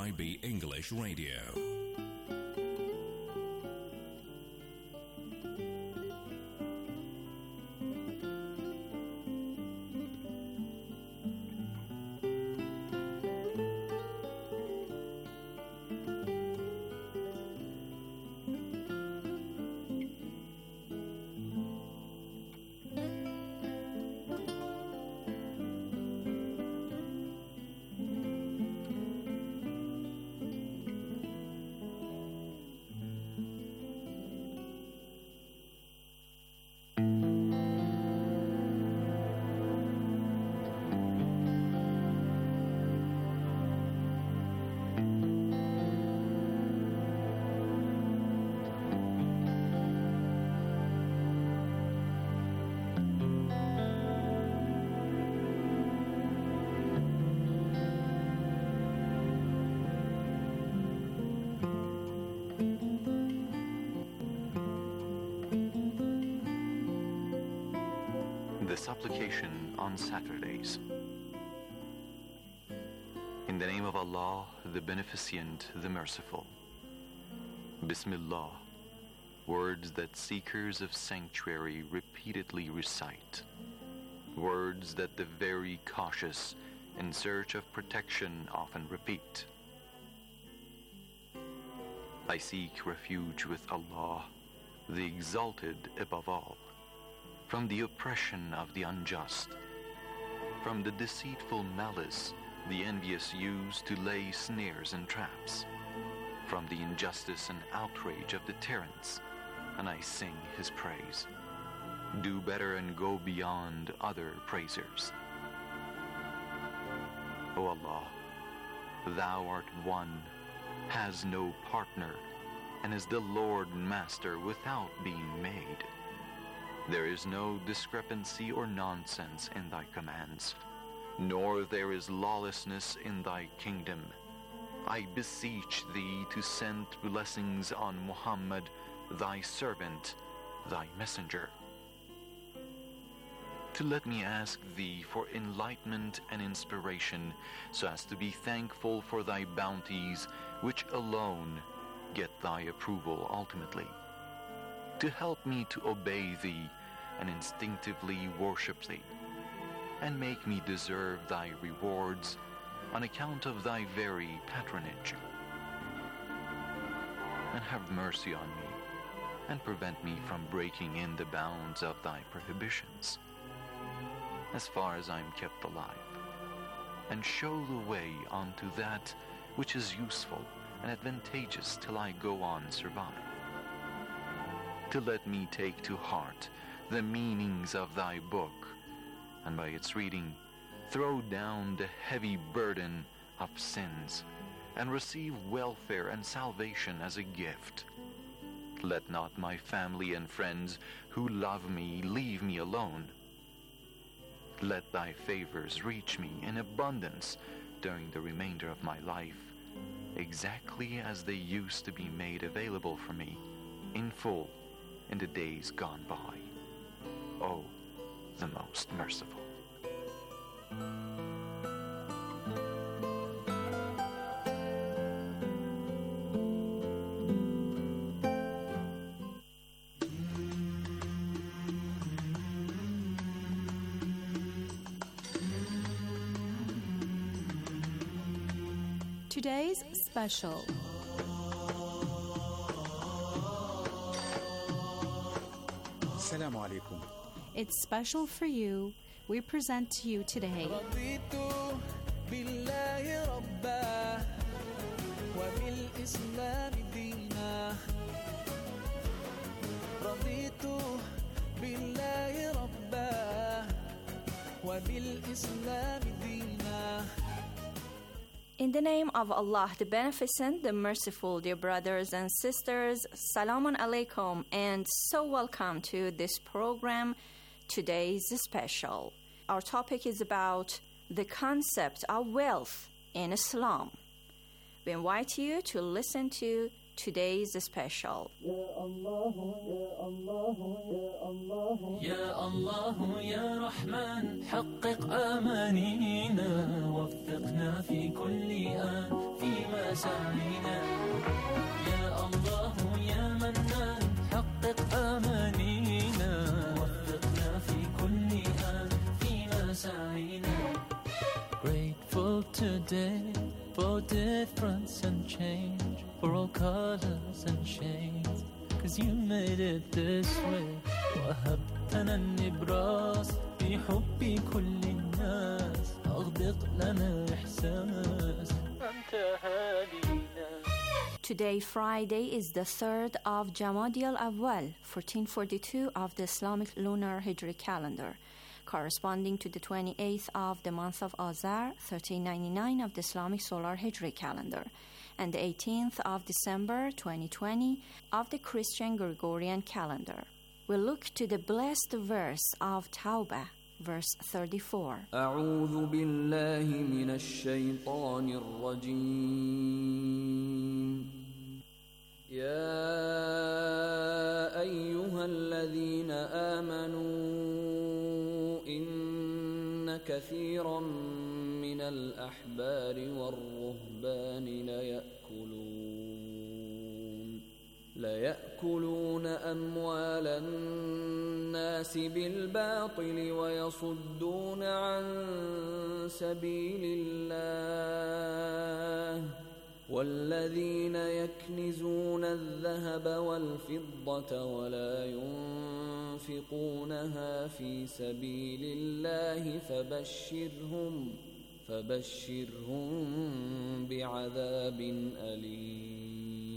IB English Radio. The supplication on Saturdays. In the name of Allah, the Beneficent, the Merciful. Bismillah, words that seekers of sanctuary repeatedly recite. Words that the very cautious in search of protection often repeat. I seek refuge with Allah, the Exalted above all, from the oppression of the unjust, from the deceitful malice the envious use to lay snares and traps, from the injustice and outrage of the tyrants, and I sing his praise. Do better and go beyond other praisers. O Allah, Thou art one, has no partner, and is the Lord Master without being made. There is no discrepancy or nonsense in thy commands, nor there is lawlessness in thy kingdom. I beseech thee to send blessings on Muhammad, thy servant, thy messenger. To let me ask thee for enlightenment and inspiration, so as to be thankful for thy bounties, which alone get thy approval ultimately. To help me to obey thee and instinctively worship thee, and make me deserve thy rewards on account of thy very patronage. And have mercy on me, and prevent me from breaking in the bounds of thy prohibitions, as far as I am kept alive, and show the way unto that which is useful and advantageous till I go on survive. To let me take to heart the meanings of thy book, and by its reading throw down the heavy burden of sins, and receive welfare and salvation as a gift. Let not my family and friends who love me leave me alone. Let thy favors reach me in abundance during the remainder of my life, exactly as they used to be made available for me in full in the days gone by. O, the most merciful. Today's special. Assalamu alaikum. It's special for you. We present to you today. In the name of Allah, the Beneficent, the Merciful, dear brothers and sisters, Salamun Alaikum, and so welcome to this program. Today's special. Our topic is about the concept of wealth in Islam. We invite you to listen to today's special. Ya Allah, Ya Rahman, حقق أمانينا وفقنا في كل آن فيما مساعينا يا الله يا منان حقق أمانينا وفقنا في كل آن فيما سعينا. Grateful today for difference and change, for all colors and shades, 'cause you made it this way. وهبتنا النبراس بحب كل الناس، أغدق لنا إحساس أنت هادينا. Today, Friday, is the 3rd of Jamadi al-Awwal, 1442 of the Islamic lunar Hijri calendar, corresponding to the 28th of the month of Azar, 1399 of the Islamic solar Hijri calendar, and the 18th of December, 2020 of the Christian Gregorian calendar. We'll look to the blessed verse of Tawbah, verse 34. أعوذ بالله من الشيطان الرجيم. يا أيها الذين آمنوا إن كثيرا من الأحبار والرهبان ليأكلون أموال الناس بالباطل ويصدون عن سبيل الله والذين يكنزون الذهب والفضة ولا ينفقونها في سبيل الله فبشرهم بعذاب أليم.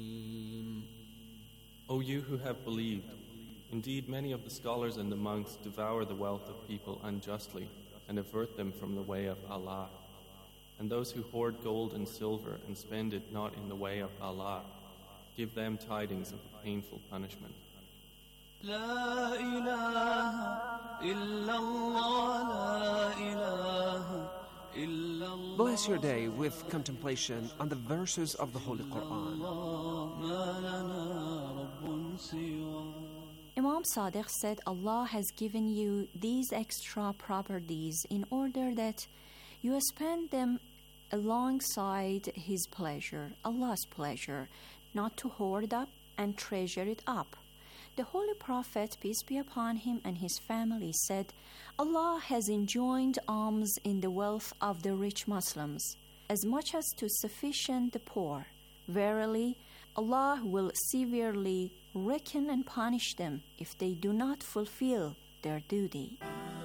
O you who have believed, indeed many of the scholars and the monks devour the wealth of people unjustly and avert them from the way of Allah. And those who hoard gold and silver and spend it not in the way of Allah, give them tidings of a painful punishment. لا إله إلا الله لا إله إلا الله. Bless your day with contemplation on the verses of the Holy Quran. ما لنا رب سواه. Imam Sadiq said Allah has given you these extra properties in order that you spend them alongside His pleasure, Allah's pleasure, not to hoard up and treasure it up. The Holy Prophet, peace be upon him, and his family said, Allah has enjoined alms in the wealth of the rich Muslims, as much as to sufficient the poor. Verily, Allah will severely reckon and punish them if they do not fulfill their duty.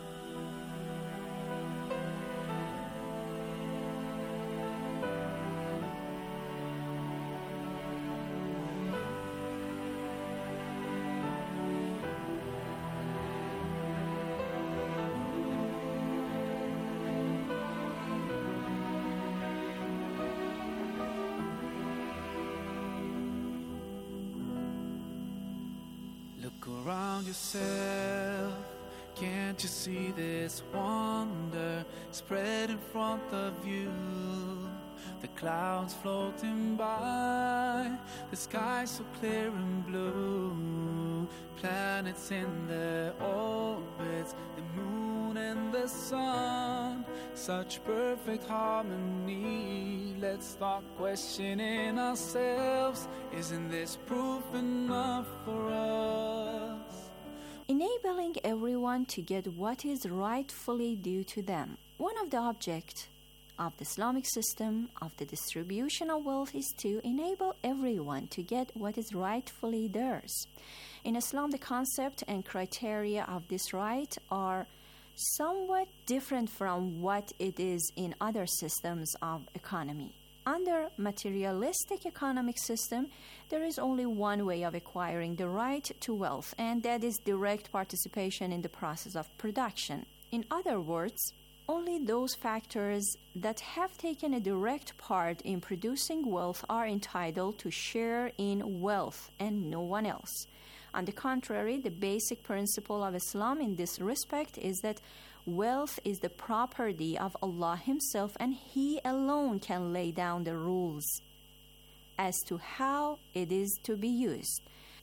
Look around yourself, can't you see this wonder spread in front of you? The clouds floating by, the sky so clear and blue, planets in their orbits, the moon and the sun, such perfect harmony. Let's start questioning ourselves, isn't this proof enough for us? Enabling everyone to get what is rightfully due to them. One of the objects of the Islamic system of the distribution of wealth is to enable everyone to get what is rightfully theirs. In Islam, the concept and criteria of this right are somewhat different from what it is in other systems of economy. Under materialistic economic system, there is only one way of acquiring the right to wealth, and that is direct participation in the process of production. In other words, only those factors that have taken a direct part in producing wealth are entitled to share in wealth, and no one else. On the contrary, the basic principle of Islam in this respect is that wealth is the property of Allah Himself, and He alone can lay down the rules as to how it is to be used.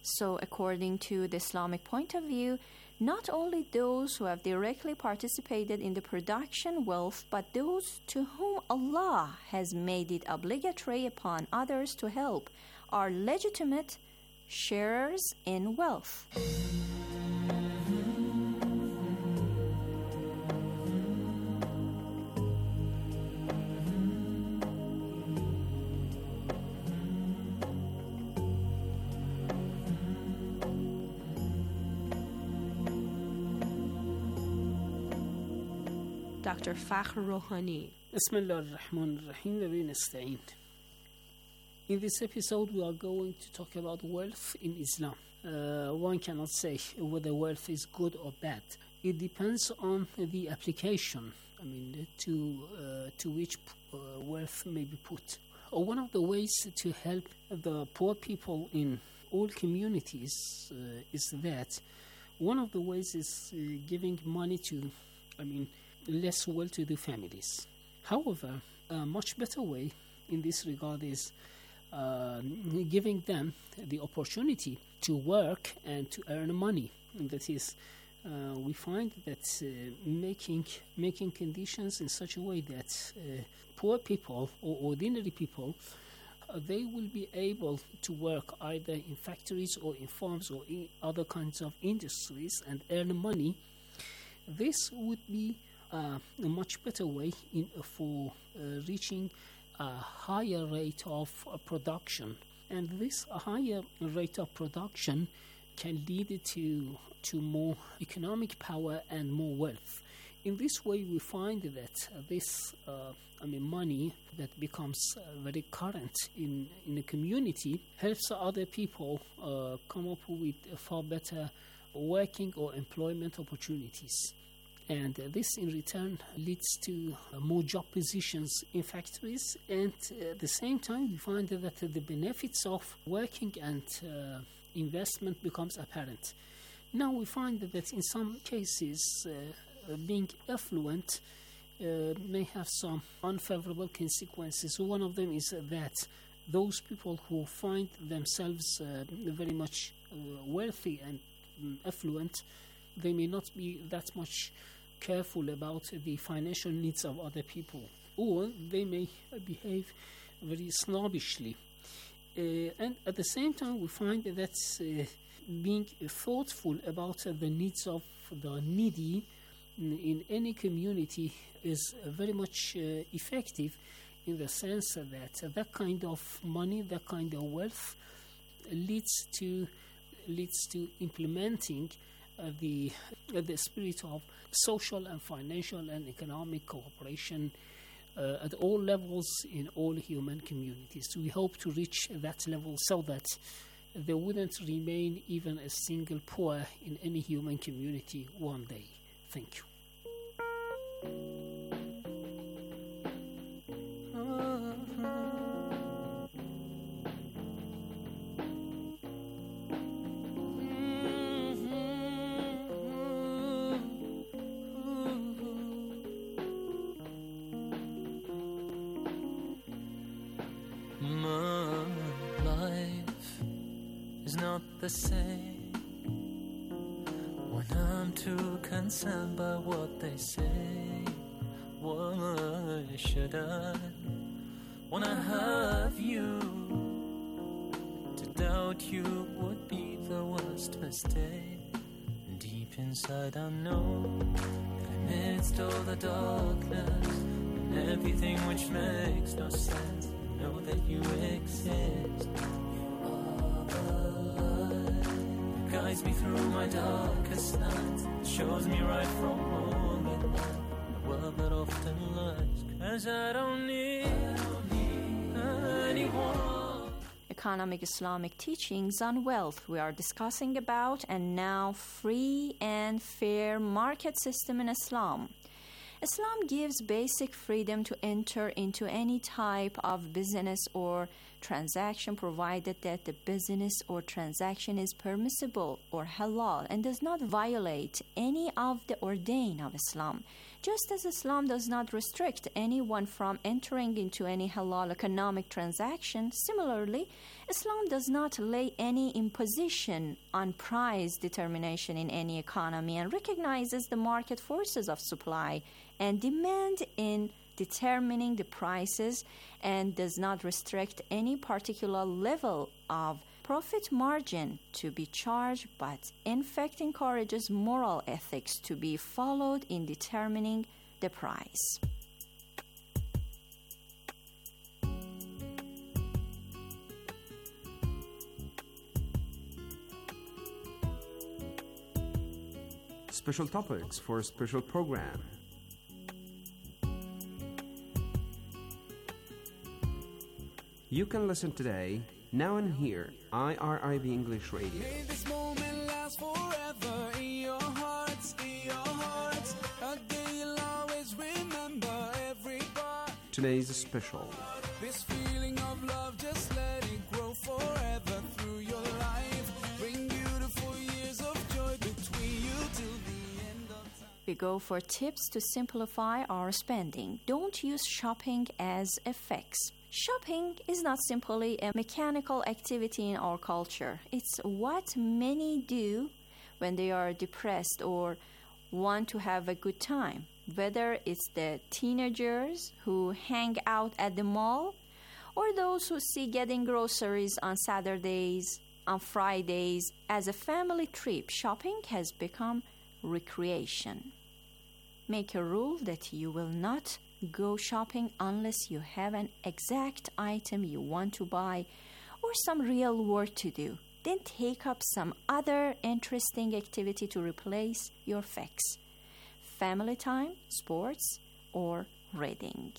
So, according to the Islamic point of view, not only those who have directly participated in the production wealth, but those to whom Allah has made it obligatory upon others to help are legitimate sharers in wealth. Dr. Fakhr Rohani. Bismillah ar-Rahman ar-Rahim wa bihi nasta'in. In this episode, we are going to talk about wealth in Islam. One cannot say whether wealth is good or bad. It depends on the application, to which wealth may be put. One of the ways to help the poor people in all communities is that one of the ways is giving money to, less well-to-do families. However, a much better way in this regard is giving them the opportunity to work and to earn money. And that is, we find that making conditions in such a way that poor people or ordinary people they will be able to work either in factories or in farms or in other kinds of industries and earn money. This would be a much better way for reaching a higher rate of production, and this higher rate of production can lead to more economic power and more wealth. In this way, we find that this money that becomes very current in the community helps other people come up with far better working or employment opportunities. And this in return leads to more job positions in factories, and at the same time we find that the benefits of working and investment becomes apparent. Now we find that in some cases being affluent may have some unfavorable consequences. One of them is that those people who find themselves very much wealthy and affluent, they may not be that much careful about the financial needs of other people, or they may behave very snobbishly. And at the same time, we find that being thoughtful about the needs of the needy in any community is very much effective, in the sense that that kind of money, that kind of wealth leads to implementing the spirit of social and financial and economic cooperation at all levels in all human communities. We hope to reach that level so that there wouldn't remain even a single poor in any human community one day. Thank you. The same when I'm too concerned by what they say. Why should I, when I have you, to doubt you would be the worst mistake. And deep inside I know that amidst all the darkness and everything which makes no sense, I know that you exist. Guides me through my darkest nights, shows me right from wrong in the world that often lies. 'Cause I don't need anyone. Economic Islamic teachings on wealth we are discussing about, and now free and fair market system in Islam. Islam gives basic freedom to enter into any type of business or transaction provided that the business or transaction is permissible or halal and does not violate any of the ordained of Islam. Just as Islam does not restrict anyone from entering into any halal economic transaction, similarly, Islam does not lay any imposition on price determination in any economy and recognizes the market forces of supply and demand in determining the prices and does not restrict any particular level of profit margin to be charged, but in fact encourages moral ethics to be followed in determining the price. Special topics for a special program. You can listen today, now and here, IRIB English Radio. May this moment last forever in your hearts, a day you'll always remember every part. Today's special. This feeling of love, just let it grow forever through your life. Bring beautiful years of joy between you till the end of time. We go for tips to simplify our spending. Don't use shopping as a fix. Shopping is not simply a mechanical activity in our culture. It's what many do when they are depressed or want to have a good time. Whether it's the teenagers who hang out at the mall or those who see getting groceries on Saturdays, on Fridays as a family trip, shopping has become recreation. Make a rule that you will not go shopping unless you have an exact item you want to buy or some real work to do. Then take up some other interesting activity to replace your fix. Family time, sports, or reading.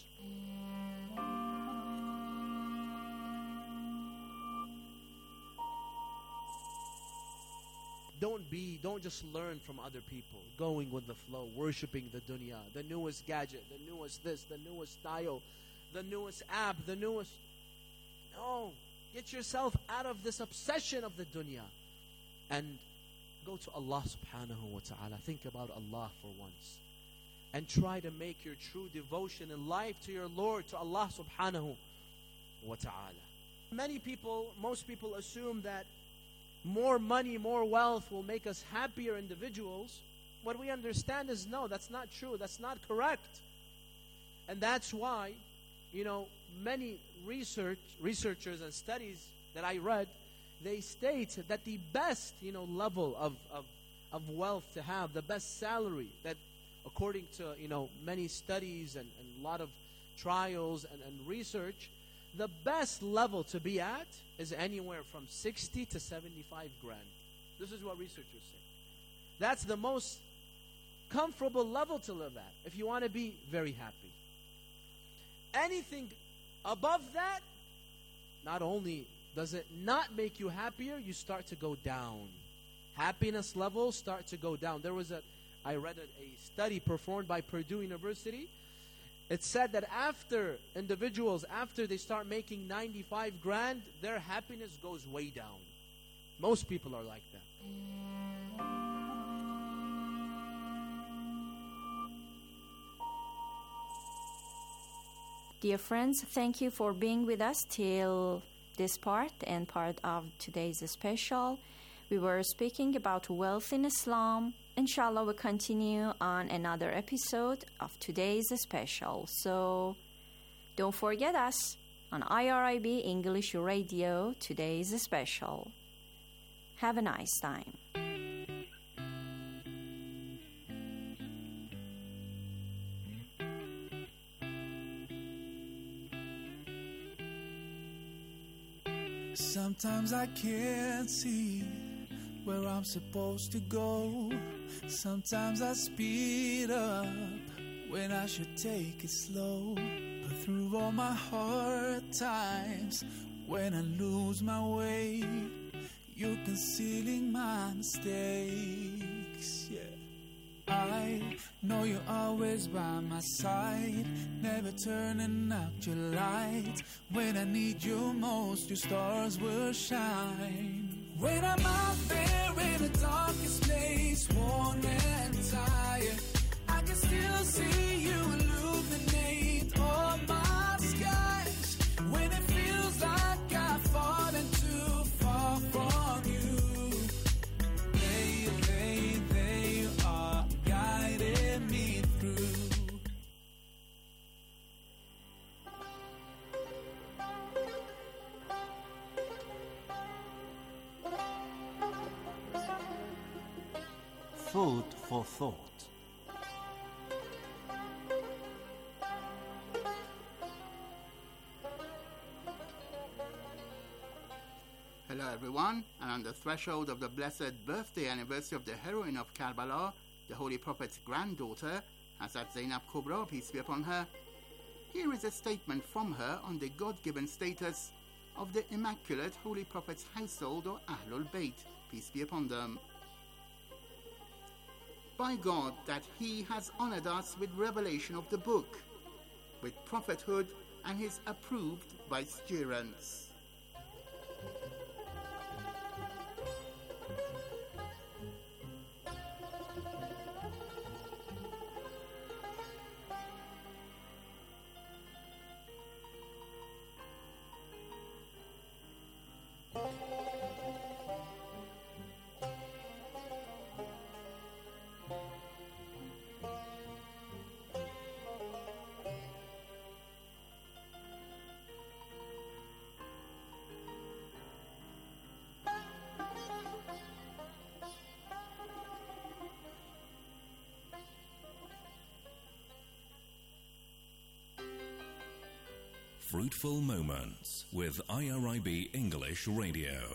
Don't just learn from other people, going with the flow, worshiping the dunya, the newest gadget, the newest this, the newest style, the newest app, the newest... No, get yourself out of this obsession of the dunya and go to Allah subhanahu wa ta'ala. Think about Allah for once and try to make your true devotion in life to your Lord, to Allah subhanahu wa ta'ala. Most people assume that more money, more wealth will make us happier individuals. What we understand is no, that's not true. That's not correct. And that's why, many researchers and studies that I read, they state that the best, level of wealth to have, the best salary, that according to, many studies and a lot of trials and research, the best level to be at is anywhere from 60 to 75 grand. This is what researchers say. That's the most comfortable level to live at if you want to be very happy. Anything above that, not only does it not make you happier, you start to go down. Happiness levels start to go down. I read a study performed by Purdue University. It said that after they start making 95 grand, their happiness goes way down. Most people are like that. Dear friends, thank you for being with us till this part and part of today's special. We were speaking about wealth in Islam. Inshallah, we'll continue on another episode of today's special. So don't forget us on IRIB English Radio, today's special. Have a nice time. Sometimes I can't see where I'm supposed to go. Sometimes I speed up when I should take it slow. But through all my hard times, when I lose my way, you're concealing my mistakes. Yeah, I life. Know you're always by my side, never turning out your light. When I need you most, your stars will shine. When I'm out there in the darkest place, worn and tired, I can still see you illuminate all my skies. When it feels like I've fallen too far from you, there you are, guiding me through. Food for thought. Hello everyone, and on the threshold of the blessed birthday anniversary of the heroine of Karbala, the Holy Prophet's granddaughter, Hazrat Zainab Kubra, peace be upon her, here is a statement from her on the God-given status of the Immaculate Holy Prophet's household or Ahlul Bayt, peace be upon them. By God that He has honored us with revelation of the book, with prophethood and His approved vicegerents. Fruitful Moments with IRIB English Radio.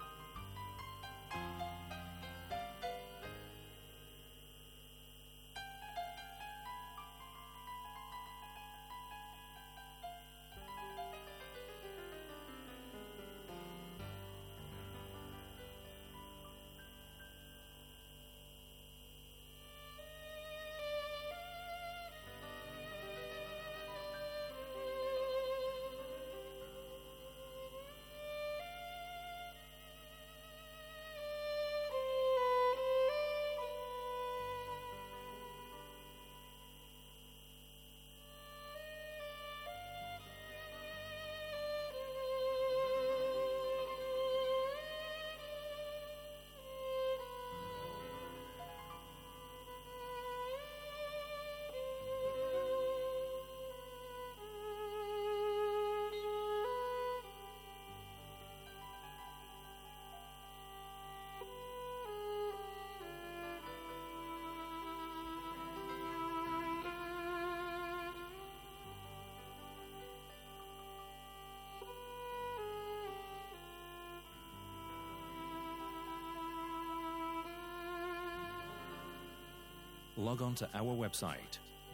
Log on to our website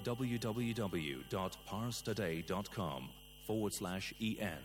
www.parstoday.com/en.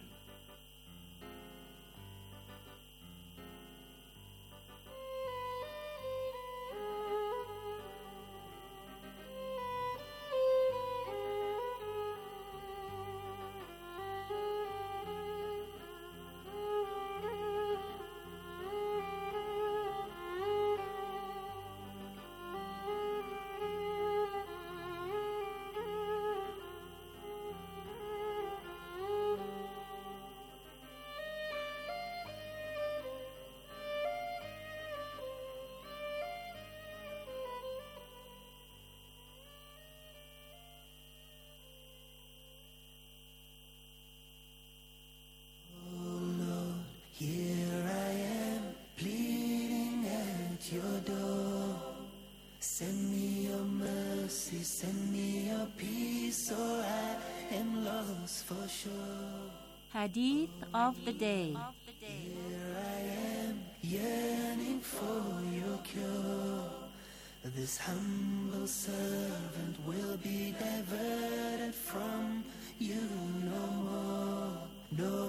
Send me your mercy, send me your peace, or I am lost for sure. Hadith of the Day. Here I am, yearning for your cure. This humble servant will be diverted from you no more, no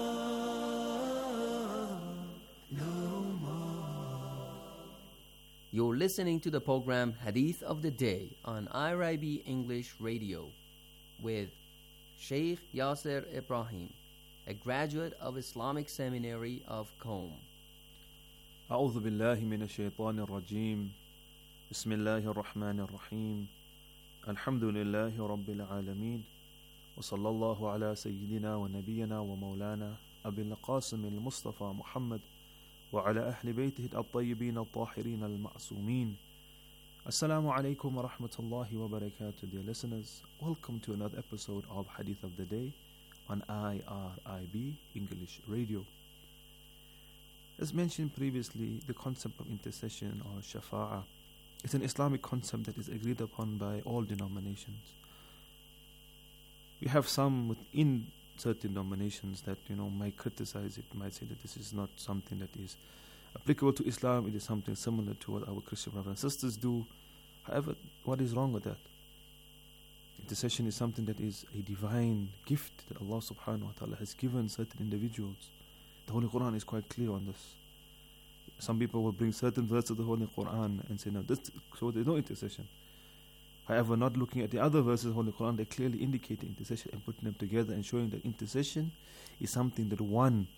more, no more. You're listening to the program Hadith of the Day on IRIB English Radio with Sheikh Yasser Ibrahim, a graduate of Islamic Seminary of Qom. أعوذ بالله من الشيطان الرجيم بسم الله الرحمن الرحيم الحمد لله رب العالمين وصلى الله على سيدنا ونبينا ومولانا أبي القاسم المصطفى محمد وعلى أهل بيته الطيبين الطاهرين المعصومين. Assalamu alaikum wa rahmatullahi wa barakatuh, dear listeners. Welcome to another episode of Hadith of the Day on IRIB English Radio. As mentioned previously, the concept of intercession or shafa'ah is an Islamic concept that is agreed upon by all denominations. We have some within certain denominations that might criticize it, might say that this is not something that is applicable to Islam. It is something similar to what our Christian brothers and sisters do. However, what is wrong with that? Intercession is something that is a divine gift that Allah subhanahu wa ta'ala has given certain individuals. The Holy Quran is quite clear on this. Some people will bring certain verses of the Holy Quran and say, no, so there's no intercession. However, not looking at the other verses of the Holy Quran, they clearly indicate intercession and putting them together and showing that intercession is something that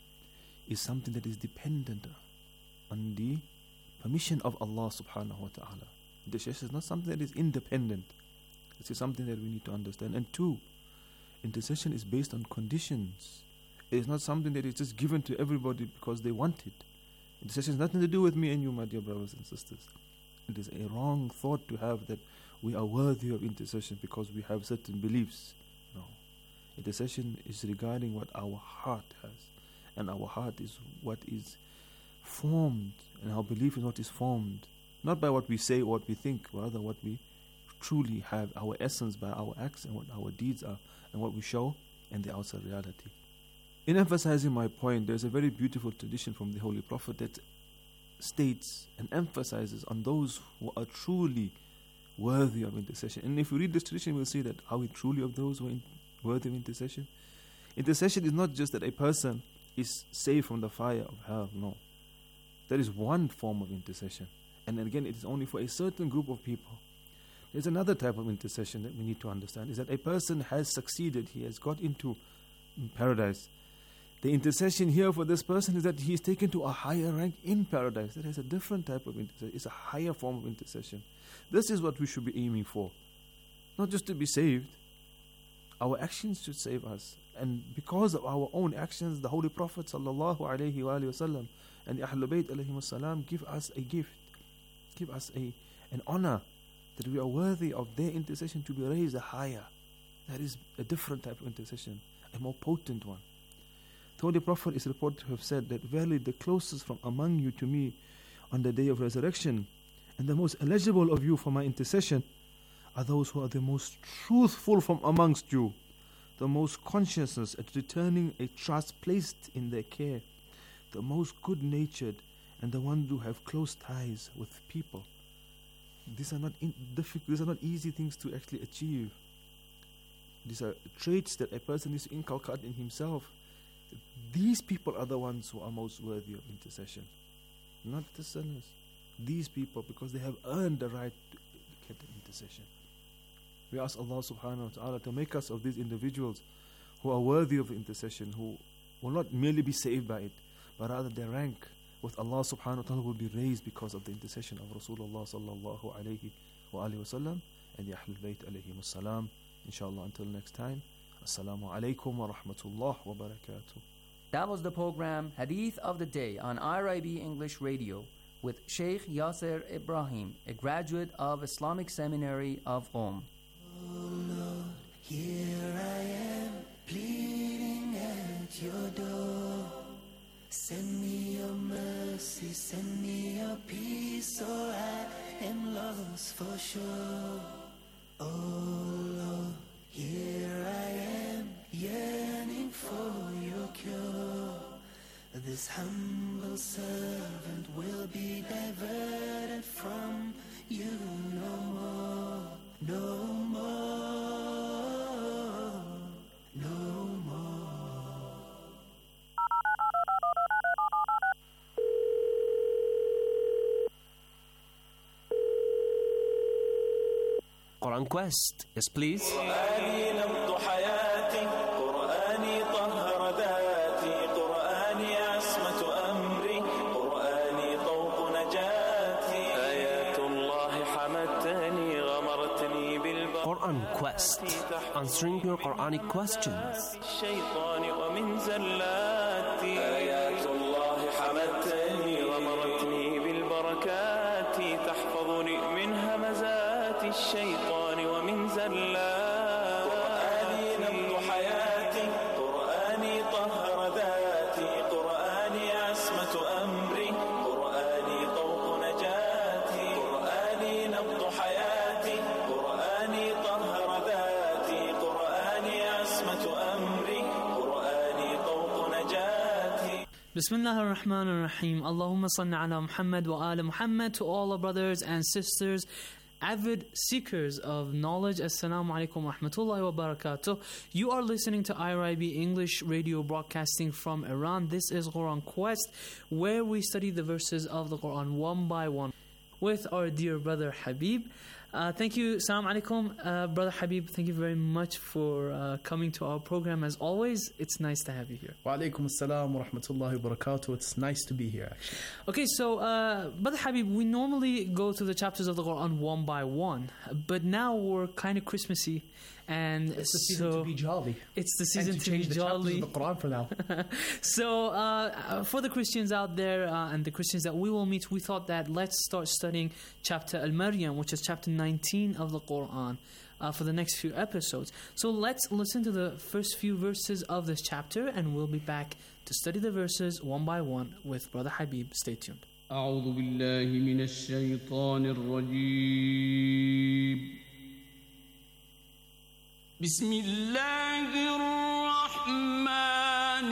is dependent on the permission of Allah subhanahu wa ta'ala. Intercession is not something that is independent. This is something that we need to understand. And two, intercession is based on conditions. It is not something that is just given to everybody because they want it. Intercession has nothing to do with me and you, my dear brothers and sisters. It is a wrong thought to have that we are worthy of intercession because we have certain beliefs. No. Intercession is regarding what our heart has. And our heart is what is formed. And our belief is what is formed. Not by what we say or what we think, but rather what we truly have, our essence by our acts and what our deeds are and what we show and the outside reality. In emphasizing my point, there's a very beautiful tradition from the Holy Prophet that states and emphasizes on those who are truly worthy of intercession. And if we read this tradition, we'll see that are we truly of those who are worthy of intercession? Intercession is not just that a person is saved from the fire of hell. No. There is one form of intercession. And then again, it is only for a certain group of people. There's another type of intercession that we need to understand, is that a person has succeeded, he has got into paradise. The intercession here for this person is that he is taken to a higher rank in paradise. That is a different type of intercession. It's a higher form of intercession. This is what we should be aiming for. Not just to be saved. Our actions should save us. And because of our own actions, the Holy Prophet sallallahu alaihi wasallam and the Ahlul Bayt alayhimus salam give us a gift. Give us an honor that we are worthy of their intercession to be raised higher. That is a different type of intercession. A more potent one. The Holy Prophet is reported to have said that verily the closest from among you to me on the day of resurrection and the most eligible of you for my intercession are those who are the most truthful from amongst you, the most conscious at returning a trust placed in their care, the most good-natured and the ones who have close ties with people. These are not these are not easy things to actually achieve. These are traits that a person needs to inculcate in himself. These people are the ones who are most worthy of intercession, not the sinners. These people, because they have earned the right to get intercession. We ask Allah subhanahu wa ta'ala to make us of these individuals who are worthy of intercession, who will not merely be saved by it, but rather their rank with Allah subhanahu wa ta'ala will be raised because of the intercession of Rasulullah sallallahu alayhi wa alihi wa sallam and the Ahlul Bayt alayhimus salam. Inshallah, until next time. Assalamu alaikum wa rahmatullah wa barakatuh. That was the program Hadith of the Day on IRIB English Radio with Sheikh Yasser Ibrahim, a graduate of Islamic Seminary of Qom. Oh Lord, here I am, pleading at your door. Send me your mercy, send me your peace, or I am lost for sure. Oh Lord, here I am, yearning for your cure. This humble servant will be diverted from you no more, no more, no more. Quran Quest. Yes, please. قرآني نبض حياتي قرآني طهر ذاتي قرآني عصمة أمري قرآني طوق نجاتي آيات الله حمدتني غمرتني بالبركات Quran Quest, answering your Quranic questions. الشيطان ومن زلاتي آيات الله حمدتني غمرتني بالبركات تحفظني من همزات الشيطان ومن زلات قرآني نبض حياتي قرآني طهر ذاتي قرآني عصمة أمري قرآني طوق نجاتي قرآني نبض حياتي قرآني طهر ذاتي قرآني عصمة أمري قرآني طوق نجاتي. Bismillah ar-Rahman ar-Rahim. Allahumma salli ala Muhammad wa ala Muhammad. To all our brothers and sisters, avid seekers of knowledge, Assalamu alaikum wa rahmatullahi wa barakatuh. You are listening to IRIB English radio broadcasting from Iran. This is Quran Quest, where we study the verses of the Quran one by one with our dear brother Habib. Thank you, Assalamu alaikum, brother Habib. Thank you very much for coming to our program. As always, it's nice to have you here. Wa alaikum assalam wa rahmatullahi wa barakatuh. It's nice to be here, actually. Okay, so brother Habib, we normally go through the chapters of the Quran one by one, but now we're kind of Christmassy, and it's the season to be jolly. It's the season and to be jolly. Change the chapters of the Quran for now. So for the Christians out there and the Christians that we will meet, we thought that let's start studying chapter Al-Maryam, which is chapter 19 of the Quran, for the next few episodes. So let's listen to the first few verses of this chapter, and we'll be back to study the verses one by one with brother Habib. Stay tuned. أعوذ بالله من الشيطان الرجيم بسم الله الرحمن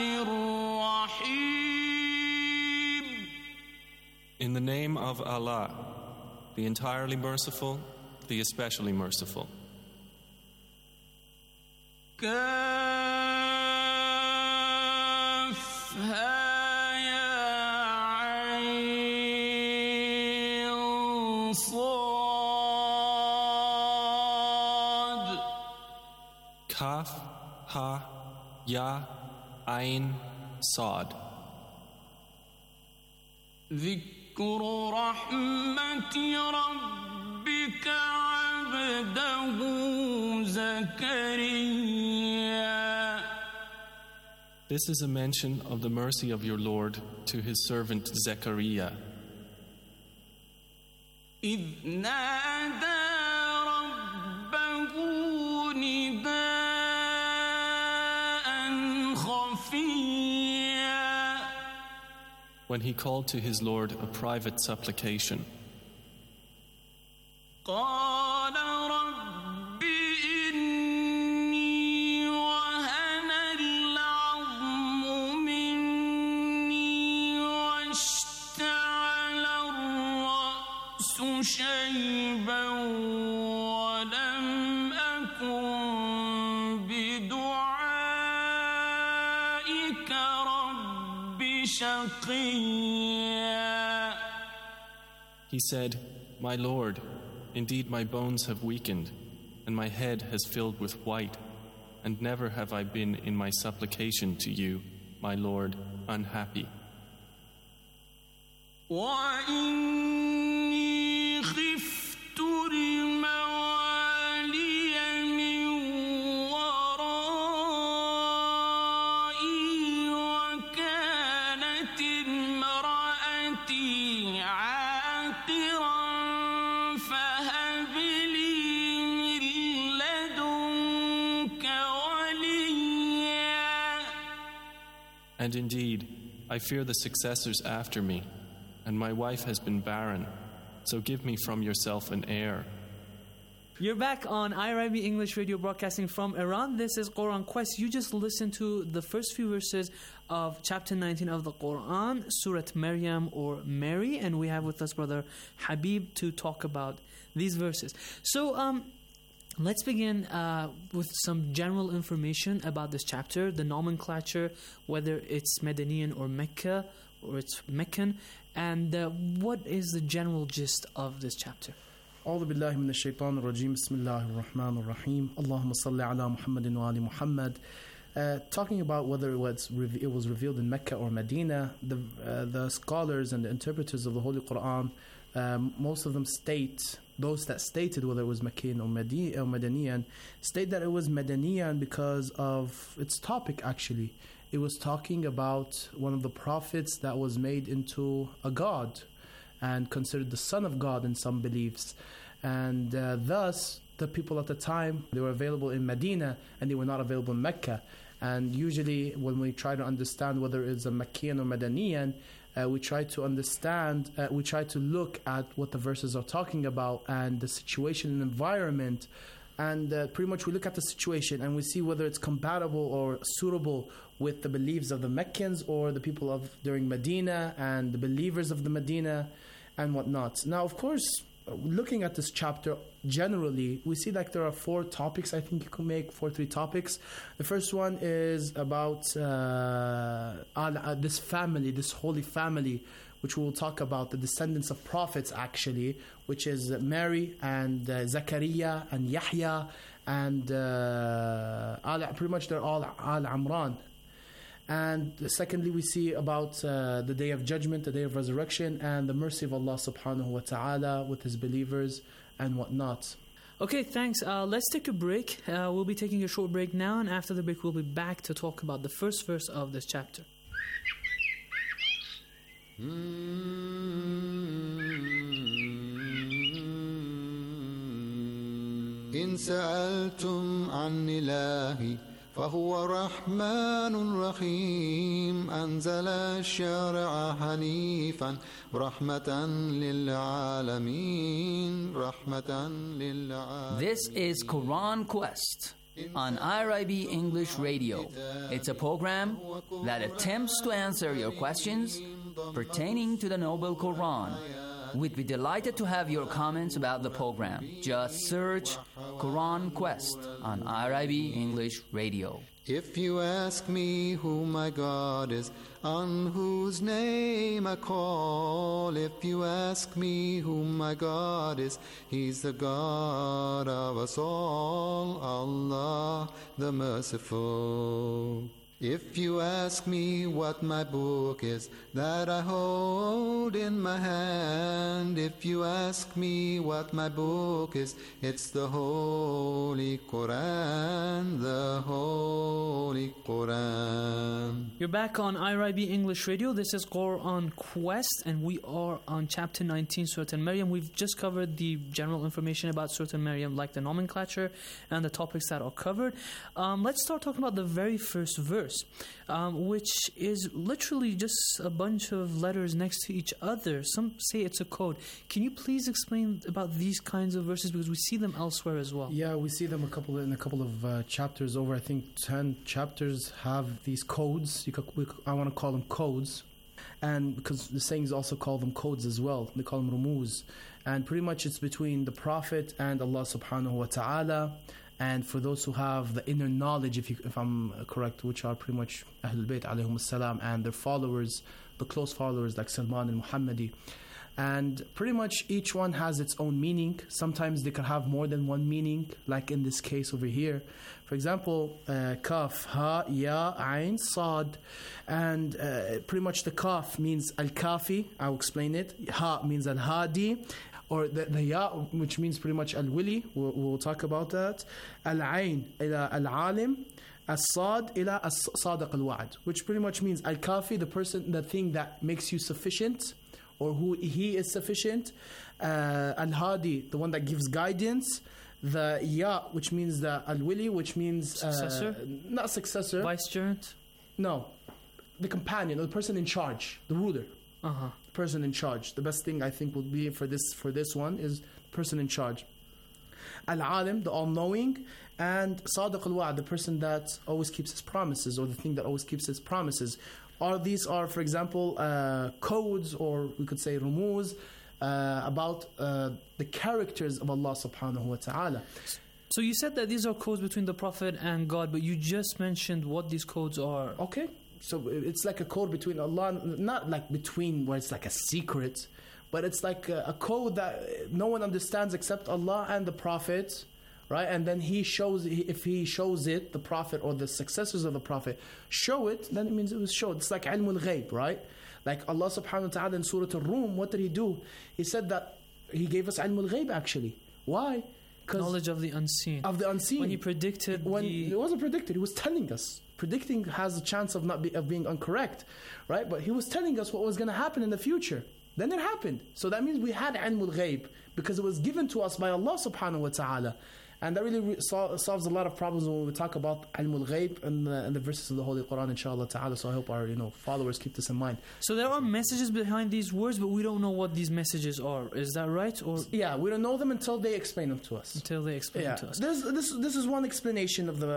الرحيم. In the name of Allah, the entirely merciful, the especially merciful. Kaf, Ha, Ya, Ain, Sad. ذكر رحمة ربك عبده زكريا. This is a mention of the mercy of your Lord to his servant Zechariah. إذ نادى ربه نداء خفيا. When he called to his Lord a private supplication. قال رب إني وهن العظم مني واشتعل الرأس شيبا ولم أكن بدعائك رب شقيا. He said, My Lord, indeed my bones have weakened, and my head has filled with white, and never have I been in my supplication to you, my Lord, unhappy. وإني خفت الموالي من ورائي وكانت امرأتي عاقرا فهب لي من لدنك وليا. And indeed, I fear the successors after me, and my wife has been barren, so give me from yourself an heir. You're back on IRIB English radio broadcasting from Iran. This is Quran Quest. You just listened to the first few verses of chapter 19 of the Quran, Surat Maryam or Mary, and we have with us brother Habib to talk about these verses. So let's begin with some general information about this chapter, the nomenclature, whether it's Medanian or Mecca or it's Meccan, and what is the general gist of this chapter? أعوذ بالله من الشيطان الرجيم بسم الله الرحمن الرحيم اللهم صل على محمد وآل محمد. Talking about whether it was revealed in Mecca or Medina, the scholars and the interpreters of the Holy Quran, most of them state, those that stated whether it was Meccan or Madaniyan, state that it was Madaniyan because of its topic actually. It was talking about one of the prophets that was made into a god and considered the son of God in some beliefs. And thus, the people at the time, they were available in Medina and they were not available in Mecca. And usually when we try to understand whether it's a Meccan or Madaniyan, we try to understand, we try to look at what the verses are talking about and the situation and environment. And pretty much we look at the situation and we see whether it's compatible or suitable with the beliefs of the Meccans or the people of during Medina and the believers of the Medina and whatnot. Now, of course, looking at this chapter generally, we see like there are 4 topics. I think you can make 3 topics. The first one is about this family, this holy family, which we will talk about, the descendants of prophets actually, which is Mary and Zachariah and Yahya and pretty much they're all Al Amran. And secondly, we see about the day of judgment, the day of resurrection, and the mercy of Allah subhanahu wa ta'ala with His believers and whatnot. Okay, thanks. Let's take a break. We'll be taking a short break now, and after the break, we'll be back to talk about the first verse of this chapter. إن سألتم عن إلهي فهو رحمن رحيم أنزل الشرع حنيفا رحمة للعالمين رحمة للعالمين. This is Quran Quest on IRIB English Radio. It's a program that attempts to answer your questions pertaining to the Noble Quran. We'd be delighted to have your comments about the program. Just search Quran Quest on IRIB English Radio. If you ask me who my God is, on whose name I call, if you ask me who my God is, He's the God of us all, Allah the Merciful. If you ask me what my book is that I hold in my hand, if you ask me what my book is, it's the Holy Quran, the Holy Quran. You're back on IRIB English Radio. This is Quran Quest, and we are on chapter 19, Surah Al-Maryam. We've just covered the general information about Surah Al-Maryam, like the nomenclature and the topics that are covered. Let's start talking about the very first verse, which is literally just a bunch of letters next to each other. Some say it's a code. Can you please explain about these kinds of verses, because we see them elsewhere as well? Yeah, we see them in a couple of chapters. Over, I think, 10 chapters have these codes. I want to call them codes, and because the sayings also call them codes as well. They call them rumuz, and pretty much it's between the Prophet and Allah subhanahu wa ta'ala. And for those who have the inner knowledge, if I'm correct, which are pretty much Ahlul Bayt alayhum salam and their followers, the close followers like Salman al-Muhammadi. And pretty much each one has its own meaning. Sometimes they can have more than one meaning, like in this case over here. For example, Kaf, Ha, Ya, Ain, Sad. And pretty much the Kaf means Al-Kafi. I'll explain it. Ha means Al-Hadi. Or the Ya, which means pretty much Al-Wili. We'll talk about that. Al-Ain, ila Al-Alim. As-Sad, ila As-Sadiq Al-Wa'ad. Which pretty much means Al-Kafi, the thing that makes you sufficient, or who he is sufficient. Al-Hadi, the one that gives guidance. The Ya, which means the Al-Wili, which means successor? Not successor. Vicegerent? No. The companion, or the person in charge, the ruler. Person in charge. The best thing I think would be for this one is person in charge. Al-Alim, the all-knowing, and Sadiq al-Wa'ad, the person that always keeps his promises, or the thing that always keeps his promises. These are, for example, codes, or we could say rumuz, about the characters of Allah subhanahu wa ta'ala. So you said that these are codes between the Prophet and God, but you just mentioned what these codes are. Okay. So it's like a code between Allah, not like between where it's like a secret, but it's like a code that no one understands except Allah and the Prophet, right? And then if he shows it, the Prophet or the successors of the Prophet show it, then it means it was showed. It's like ilm al-ghayb, right? Like Allah subhanahu wa ta'ala in Surah Al-Rum, what did He do? He said that He gave us ilm al-ghayb actually. Why? Knowledge of the unseen. Of the unseen. When He predicted it wasn't predicted, He was telling us. Predicting has a chance of being incorrect, right? But He was telling us what was going to happen in the future. Then it happened. So that means we had ilm al-ghayb because it was given to us by Allah subhanahu wa ta'ala. And that really solves a lot of problems when we talk about ilm al-ghayb and the verses of the Holy Quran, inshallah ta'ala. So I hope our followers keep this in mind. So there are messages behind these words, but we don't know what these messages are. Is that right? Or yeah, we don't know them until they explain them to us. Until they explain them to us. This is one explanation of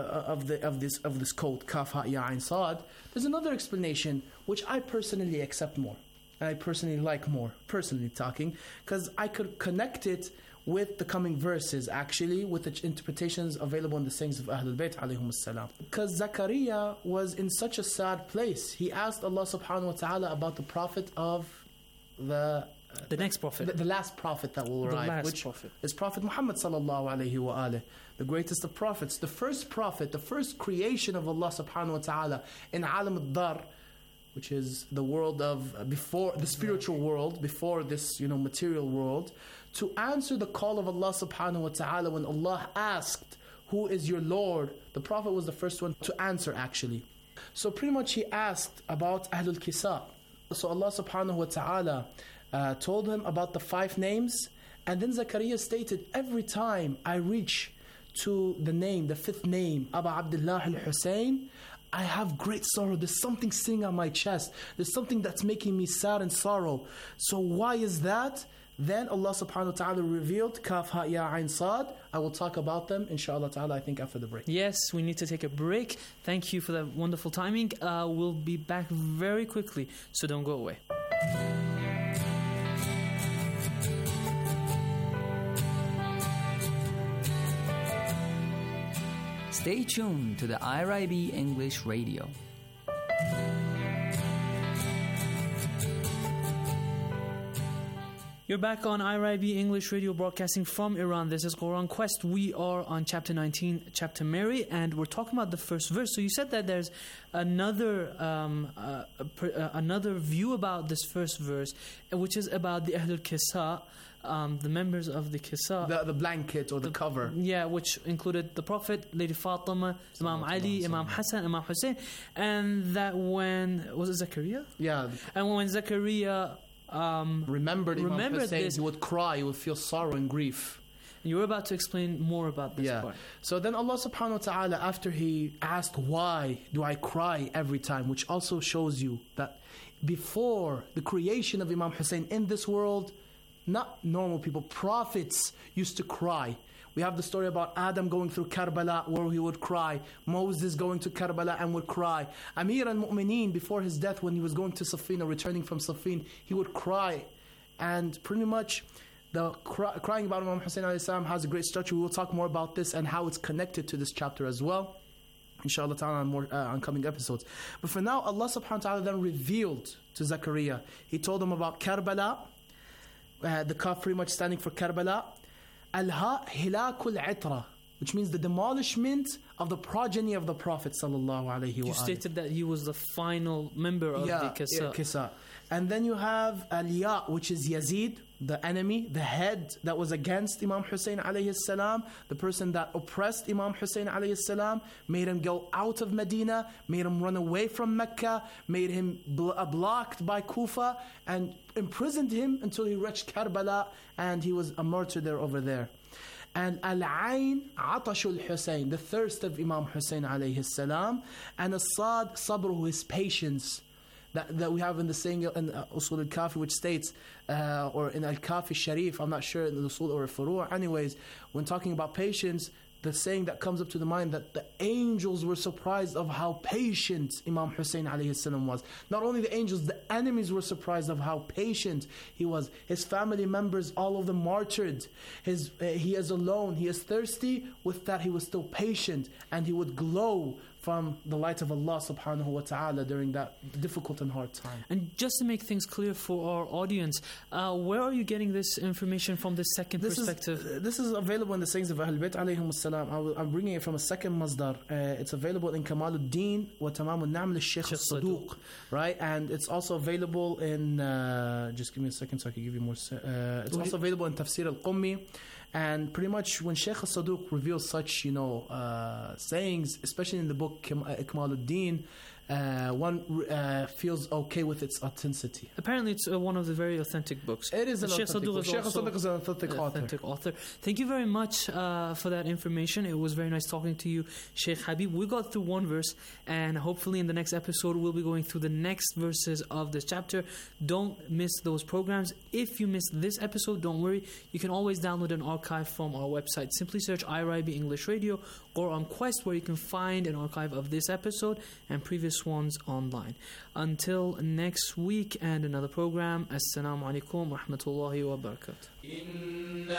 this code, Kaf Ha Ya Ain Sad. There's another explanation which I personally accept more. I personally like more, personally talking, because I could connect it with the coming verses, actually, with the interpretations available in the sayings of Ahlul Bayt alayhum salam. Because Zakaria was in such a sad place. He asked Allah subhanahu wa ta'ala about the prophet of the next prophet, the last prophet that will arrive, which is Prophet Muhammad sallallahu alayhi wa alih, the greatest of prophets, the first prophet, the first creation of Allah subhanahu wa ta'ala in alam ad-dar, which is the world of before the spiritual world, before this material world, to answer the call of Allah subhanahu wa ta'ala. When Allah asked, who is your Lord? The Prophet was the first one to answer actually. So pretty much he asked about Ahlul Kisa. So Allah subhanahu wa ta'ala told him about the 5 names, and then Zakaria stated, every time I reach to the name, the 5th name, Aba Abdullah al-Hussein, I have great sorrow. There's something sitting on my chest. There's something that's making me sad and sorrow. So why is that? Then Allah subhanahu wa ta'ala revealed Kaf Ha Ya Ain Sad. I will talk about them inshallah ta'ala, I think, after the break. Yes, we need to take a break. Thank you for that wonderful timing. We'll be back very quickly, so don't go away. Stay tuned to the IRIB English Radio. You're back on IRIB English Radio, broadcasting from Iran. This is Quran Quest. We are on chapter 19, chapter Mary, and we're talking about the first verse. So you said that there's another view about this first verse, which is about the Ahlul Kisa, the members of the Kisa. The blanket or the cover. Yeah, which included the Prophet, Lady Fatima, Imam Ali, Imam Hassan, Imam Hussein. And that when... Was it Zakaria? Yeah. And when Zakaria... remembered Imam Hussein, this, he would cry, he would feel sorrow and grief. You were about to explain more about this part. So then Allah subhanahu wa ta'ala, after he asked, why do I cry every time? Which also shows you that before the creation of Imam Hussein in this world, not normal people, prophets used to cry. We have the story about Adam going through Karbala where he would cry. Moses going to Karbala and would cry. Amir al-Mu'mineen, before his death, when he was going to Safin or returning from Safin, he would cry. And pretty much the crying about Imam Hussein alayhi salam has a great structure. We will talk more about this and how it's connected to this chapter as well, inshallah ta'ala, on more oncoming episodes. But for now, Allah subhanahu wa ta'ala then revealed to Zakaria. He told him about Karbala, the Kaf pretty much standing for Karbala. Al-Ha hilakul itra, which means the demolishment of the progeny of the Prophet sallallahu alaihi wasallam. You stated that he was the final member of the Kisa. And then you have Al-Ya, which is Yazid, the enemy, the head that was against Imam Hussein alayhi salam, the person that oppressed Imam Hussein alayhi salam, made him go out of Medina, made him run away from Mecca, made him blocked by Kufa, and imprisoned him until he reached Karbala, and he was a martyr there over there. And Al-Ain, Atashul Hussein, the thirst of Imam Hussein alayhi salam, and As-Sad, Sabruhu, his patience. That we have in the saying in Usul al-Kafi, which states, or in al-Kafi Sharif, I'm not sure in the Usul or Furu', anyways, when talking about patience, the saying that comes up to the mind that the angels were surprised of how patient Imam Hussein alayhi salam was. Not only the angels, the enemies were surprised of how patient he was. His family members, all of them martyred. He is alone, he is thirsty. With that, he was still patient, and he would glow from the light of Allah subhanahu wa ta'ala during that difficult and hard time. And just to make things clear for our audience, where are you getting this information from, this second perspective? This is available in the sayings of Ahlul Bayt alayhim salam. I'm bringing it from a second masdar. It's available in Kamaluddin wa Tamamul Na'am al-Shaykh al-Saduq, right? And it's also available in, just give me a second so I can give you more. It's also available in Tafsir al-Qummi. And pretty much when Shaykh al-Saduq reveals such, sayings, especially in the book Ikmaluddin, one feels okay with its authenticity. Apparently, it's one of the very authentic books. It is an Shaykh authentic book. Shaykh also al-Saduq is an authentic author. Thank you very much for that information. It was very nice talking to you, Sheikh Habib. We got through one verse, and hopefully in the next episode we'll be going through the next verses of this chapter. Don't miss those programs. If you missed this episode, don't worry. You can always download an archive from our website. Simply search IRIB English Radio or on Quest, where you can find an archive of this episode and previous ones online. Until next week and another program, Assalamu alaikum wa rahmatullahi wa barakatuh.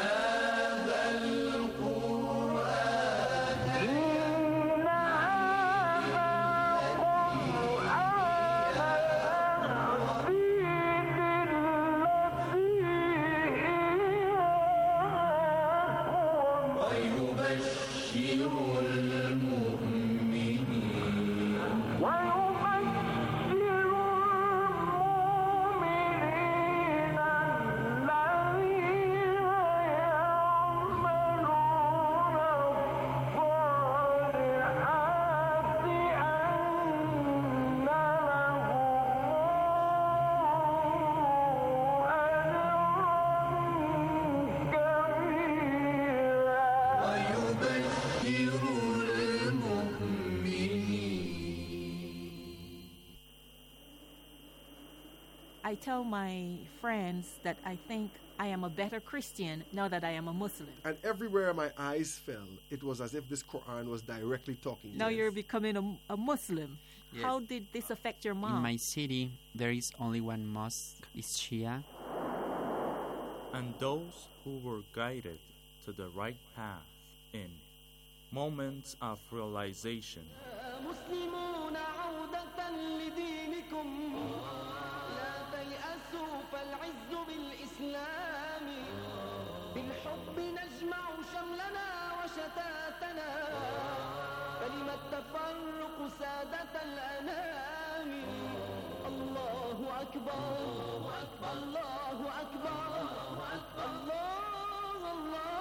I tell my friends that I think I am a better Christian now that I am a Muslim. And everywhere my eyes fell, it was as if this Quran was directly talking to Now us. you're becoming a Muslim. Yes. How did this affect your mom? In my city, there is only one mosque, it's Shia. And those who were guided to the right path in moments of realization. مسلمون عودة لدينكم لا تيأسوا فالعز بالإسلام بالحب نجمع شملنا وشتاتنا فلم التفرق سادة الأنام الله أكبر الله أكبر الله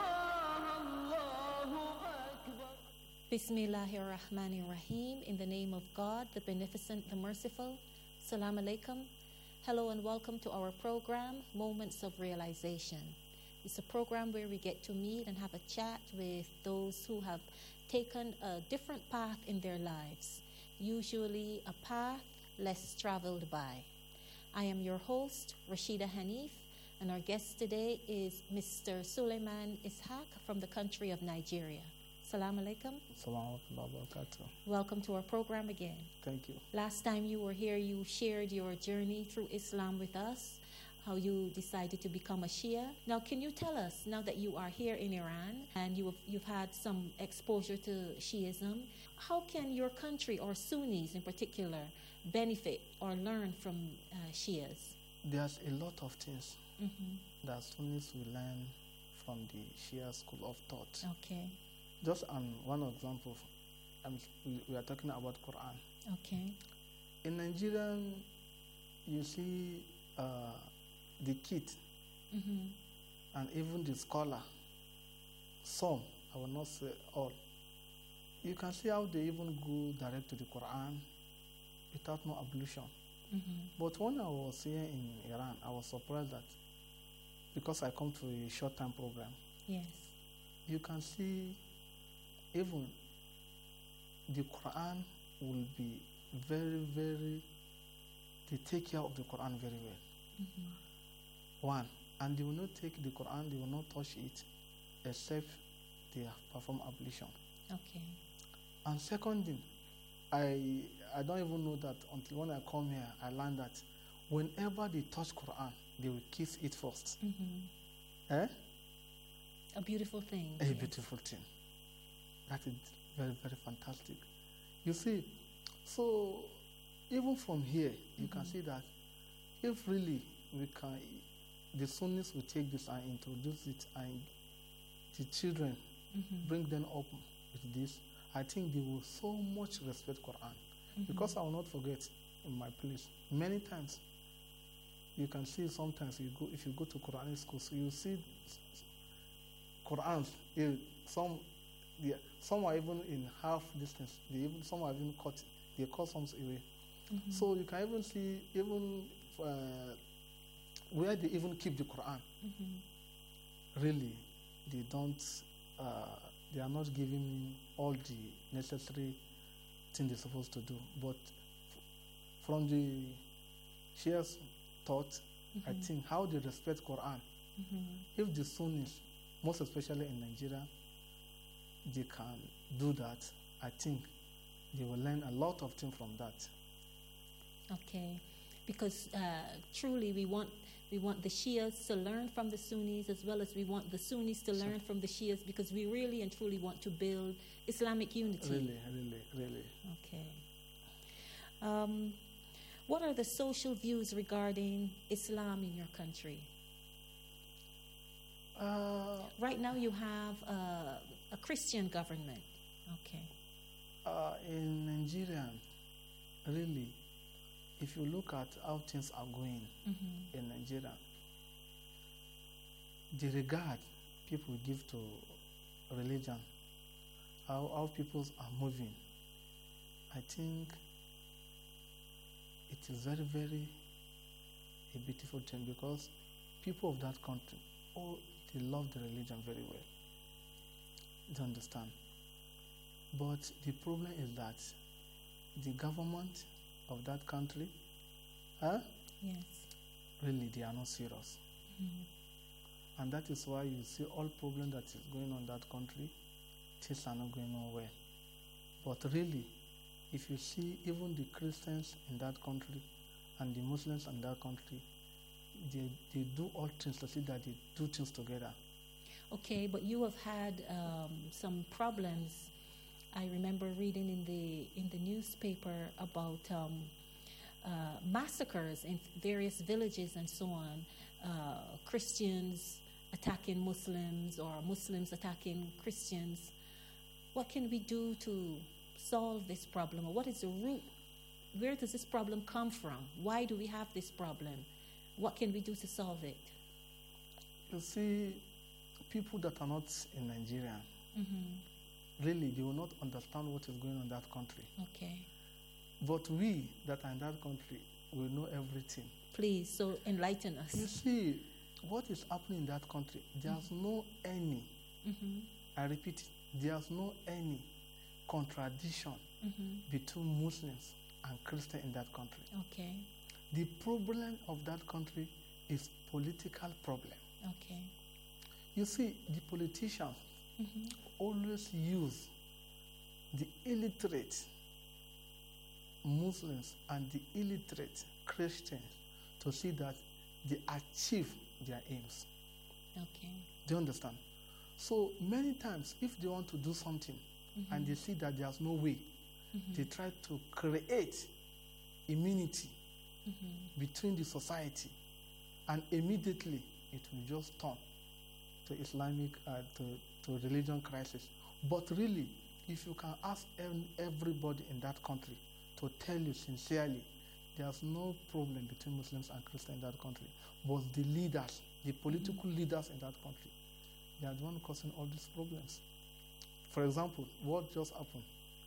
أكبر. Bismillahirrahmanirrahim. In the name of God, the Beneficent, the Merciful. Salam alaikum. Hello and welcome to our program, Moments of Realization. It's a program where we get to meet and have a chat with those who have taken a different path in their lives, usually a path less traveled by. I am your host, Rashida Hanif, and our guest today is Mr. Suleiman Ishaq from the country of Nigeria. Salam alaikum. Assalamu alaikum wa barakatuh. Welcome to our program again. Thank you. Last time you were here, you shared your journey through Islam with us, how you decided to become a Shia. Now, can you tell us, now that you are here in Iran and you've had some exposure to Shiism, how can your country, or Sunnis in particular, benefit or learn from Shias? There's a lot of things Mm-hmm. that Sunnis will learn from the Shia school of thought. Okay. Just one example, we are talking about Quran. Okay. In Nigeria, you see the kid and even the scholar, some, I will not say all, you can see how they even go direct to the Quran without no ablution. But when I was here in Iran, I was surprised that because I come to a short-term program, yes, you can see even the Quran will be very, very, they take care of the Quran very well. One, and they will not take the Quran, they will not touch it, except they have performed ablution. Okay. And second thing, I don't even know that until when I come here, I learned that whenever they touch Quran, they will kiss it first. Eh? A beautiful thing. A beautiful thing. That is very, very fantastic. You see, so even from here, you can see that if really we can, the Sunnis will take this and introduce it, and the children bring them up with this, I think they will so much respect Quran. Because I will not forget in my place, many times you can see sometimes if you go to Quranic school, so you see Quran, some are even in half distance, some are even cut, they cut some away. So you can even see where they even keep the Quran. Really, they don't, they are not giving all the necessary things they're supposed to do. But from the Shia's thought, I think how they respect Quran, if the Sunnis, most especially in Nigeria, they can do that, I think they will learn a lot of things from that. Okay, because truly we want the Shias to learn from the Sunnis, as well as we want the Sunnis to learn from the Shias, because we really and truly want to build Islamic unity. Really. Okay. What are the social views regarding Islam in your country? Right now you have a Christian government. Okay. In Nigeria, really, if you look at how things are going in Nigeria, the regard people give to religion, how people are moving, I think it is very, very a beautiful thing, because people of that country, they love the religion very well. You understand? But the problem is that the government of that country, yes, really they are not serious. And that is why you see all problem that is going on in that country, things are not going on well. But really, if you see even the Christians in that country and the Muslims in that country, they do all things to see that they do things together. Okay, but you have had some problems. I remember reading in the newspaper about massacres in various villages and so on. Christians attacking Muslims, or Muslims attacking Christians. What can we do to solve this problem? Or what is the root? Where does this problem come from? Why do we have this problem? What can we do to solve it? You see, people that are not in Nigeria, really, they will not understand what is going on in that country. Okay. But we that are in that country will know everything. Please, so enlighten us. You see, what is happening in that country, there's no any, I repeat it, there's no any contradiction between Muslims and Christians in that country. Okay. The problem of that country is political problem. Okay. You see, the politicians always use the illiterate Muslims and the illiterate Christians to see that they achieve their aims. Okay. Do you understand? So many times, if they want to do something and they see that there's no way, they try to create immunity between the society, and immediately it will just turn to Islamic, to religion crisis. But really, if you can ask everybody in that country to tell you sincerely, there's no problem between Muslims and Christians in that country. But the leaders, the political leaders in that country, they are the one causing all these problems. For example, what just happened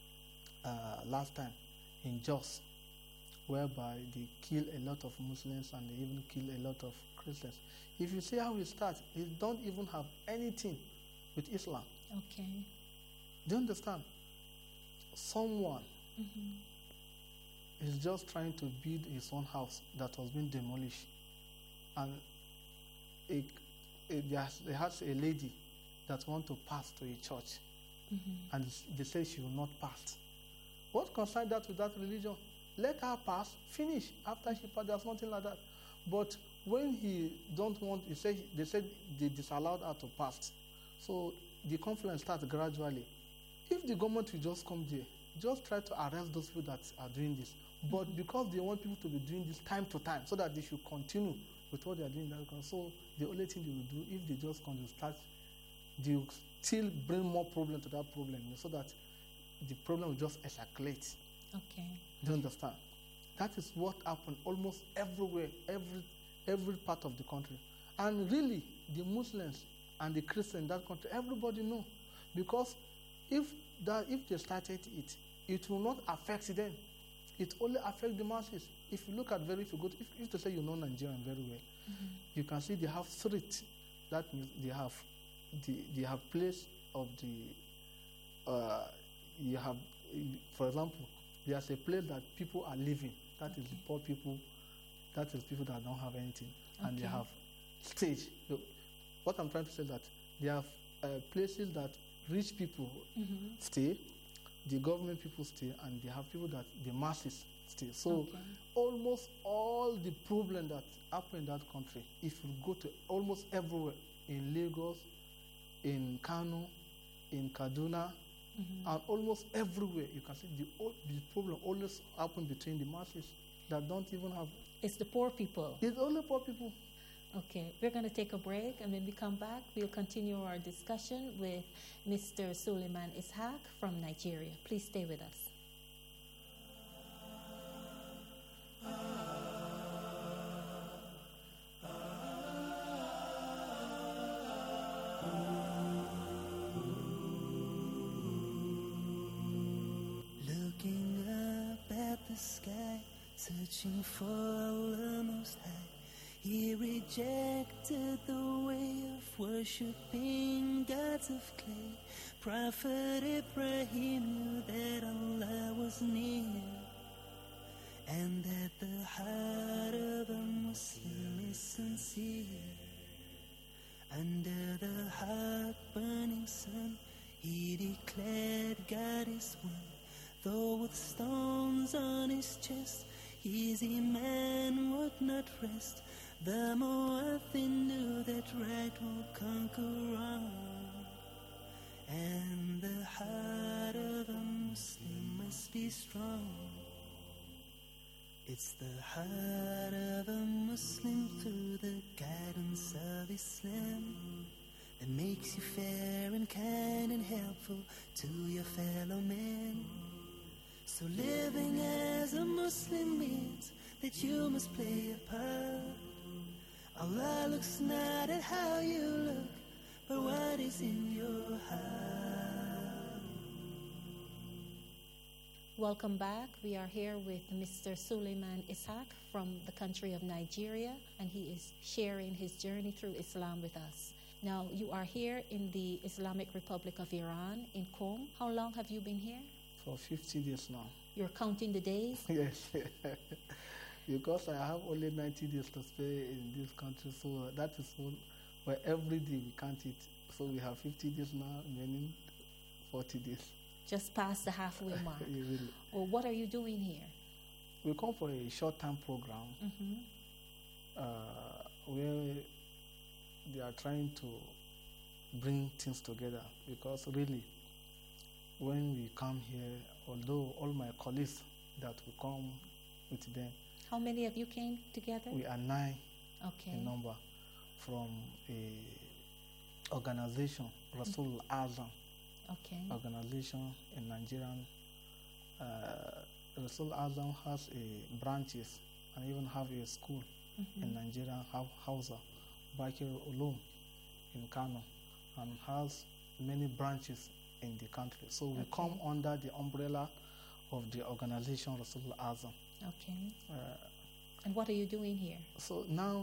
last time in Jos, whereby they kill a lot of Muslims and they even kill a lot of Christians. If you see how it starts, it don't even have anything with Islam. Okay. Do you understand? Someone is just trying to build his own house that was being demolished, and they has a lady that want to pass to a church, and they say she will not pass. What concern that with that religion? Let her pass, finish. After she pass, there's nothing like that. But when he don't want, they said they disallowed her to pass. So the conference starts gradually. If the government will just come there, just try to arrest those people that are doing this. But because they want people to be doing this time to time, so that they should continue with what they are doing, so the only thing they will do, if they just come to start, they will still bring more problem to that problem, so that the problem will just escalate. Okay. Do you understand? That is what happened almost everywhere, every part of the country. And really, the Muslims and the Christians in that country, everybody know. Because if they started it, it will not affect them. It only affects the masses. If you look at if you to say you know Nigerian very well, you can see they have street. That means they have place of for example, there's a place that people are living. That is the poor people. That is people that don't have anything, and they have stage. What I'm trying to say is that they have places that rich people stay, the government people stay, and they have people that the masses stay. So almost all the problem that happen in that country, if you go to almost everywhere, in Lagos, in Kano, in Kaduna, and almost everywhere, you can see the problem always happen between the masses that don't even have. It's the poor people. It's only poor people. Okay, we're going to take a break, and when we come back, we'll continue our discussion with Mr. Suleiman Ishaq from Nigeria. Please stay with us. Looking up at the sky, searching for Allah Most High. He rejected the way of worshipping gods of clay. Prophet Ibrahim knew that Allah was near, and that the heart of a Muslim is sincere. Under the hot-burning sun, he declared God is one. Though with stones on his chest, his iman would not rest. The Mu'adhin knew that right will conquer wrong, and the heart of a Muslim must be strong. It's the heart of a Muslim through the guidance of Islam that makes you fair and kind and helpful to your fellow man. So living as a Muslim means that you must play a part. Allah looks not at how you look, but what is in your heart. Welcome back. We are here with Mr. Suleiman Ishaq from the country of Nigeria, and he is sharing his journey through Islam with us. Now, you are here in the Islamic Republic of Iran, in Qom. How long have you been here? For 50 days now. You're counting the days? Yes. Because I have only 90 days to stay in this country, so that is where every day we count it. So we have 50 days now, meaning 40 days. Just past the halfway mark. Really. Well, what are you doing here? We come for a short-term program where they are trying to bring things together, because really, when we come here, although all my colleagues that will come with them. How many of you came together? We are 9 in number from a organization, Rasul Azam organization in Nigeria. Rasul Azam has a branches and even have a school in Nigeria, have Hausa, Bakir Ulum in Kano, and has many branches in the country. So we come under the umbrella of the organization Rasul Azam. Okay. And what are you doing here? So now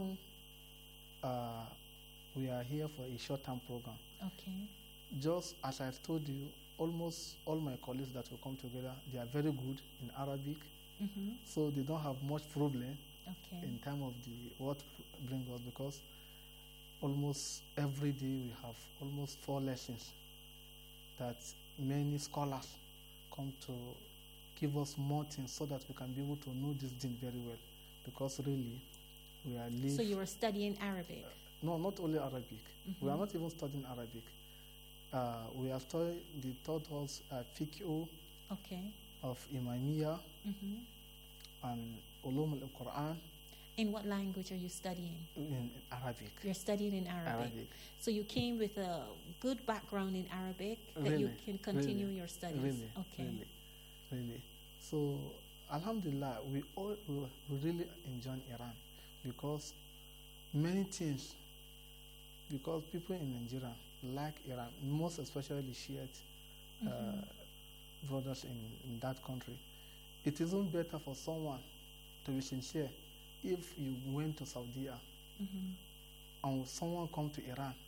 we are here for a short-term program. Okay. Just as I told you, almost all my colleagues that will come together, they are very good in Arabic. So they don't have much problem in time of the what bring us, because almost every day we have almost 4 lessons that many scholars come to give us more things so that we can be able to know this deen very well. Because really, we are So you were studying Arabic? No, not only Arabic. We are not even studying Arabic. We are studying, they taught us fiqh of Imamiyah and Ulum al-Quran. In what language are you studying? In Arabic. You're studying in Arabic. So you came with a good background in Arabic that you can continue your studies. Really. So, Alhamdulillah, we really enjoy Iran because many things, because people in Nigeria like Iran, most especially Shiite brothers in that country. It isn't better for someone to be sincere if you went to Saudi and someone come to Iran